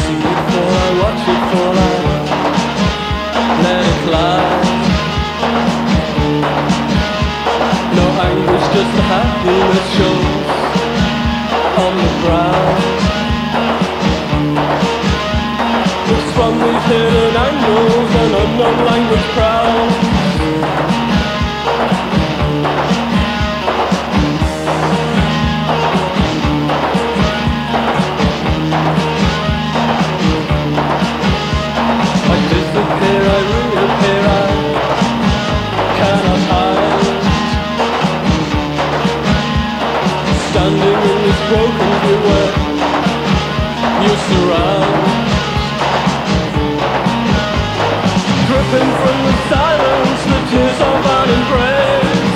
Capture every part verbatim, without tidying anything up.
see it fall, I watch it fall, I let it fly. No anguish, just the happiness shows on the brow. Looks from these hidden angles, an unknown language prowls. Standing in this broken view where you surround, dripping from the silence, the tears of an embrace.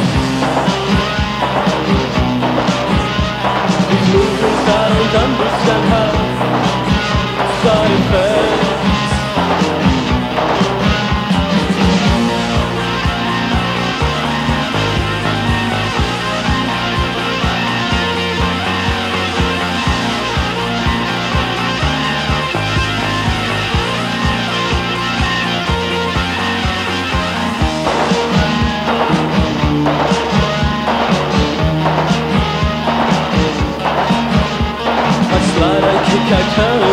These movements I don't understand how side effects. I kick, I turn